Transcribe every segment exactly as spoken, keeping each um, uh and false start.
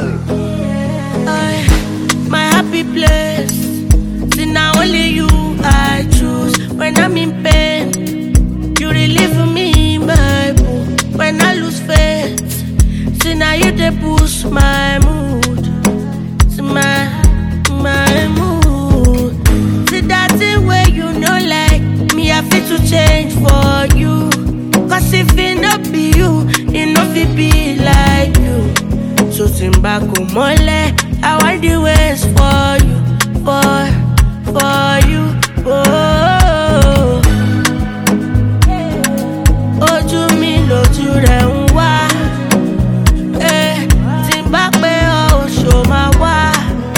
I, my happy place. See now only you I choose. When I'm in pain, you relieve me, my boo. When I lose faith, see now you they boost my mood. See my, my mood. See that thing where you know like me, I feel to change for you. Cause if it not be you, it not fit be like you. So Timbako mole, I want the ways for you, for, for you, oh. Ojú mi lójú rẹ̀ ń wá, eh. Timbakpe o ṣo ma wá,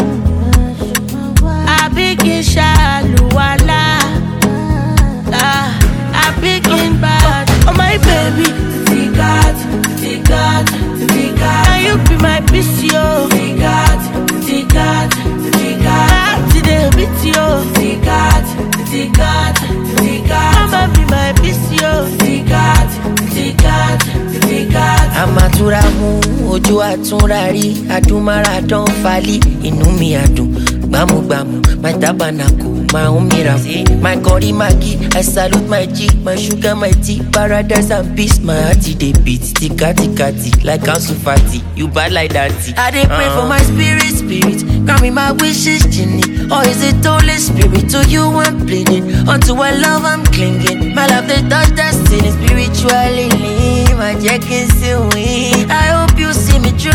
àbí kí n ṣàlùwàlá, ah, àbí kí n bad. Oh my baby, Tikat, Tikat, Tikat. Can you be my P C O? Tikat, Tikat, Tikat. Today beat you. Tikat, Tikat, Tikat. Come and be my P C O. Tikat, Tikat, Tikat. Amatura mu, ojú àtúnrárí, adúmára dán falí, inú mi àdùn, gbámúgbámú, my tabernacle, my own miracle, my curry Maggi, I salute my G, my sugar, my tea, paradise and peace, my hearty dey beat, tika tika tika, like Ansu Fati, you bad like that. I dey pray uh-huh. for my spirit, spirit, grant me my wishes, genie, or is it Holy Spirit? To you I'm pleading, unto my love I'm clinging, my love they touch destiny, spiritually, my check is still win. I hope you see me through.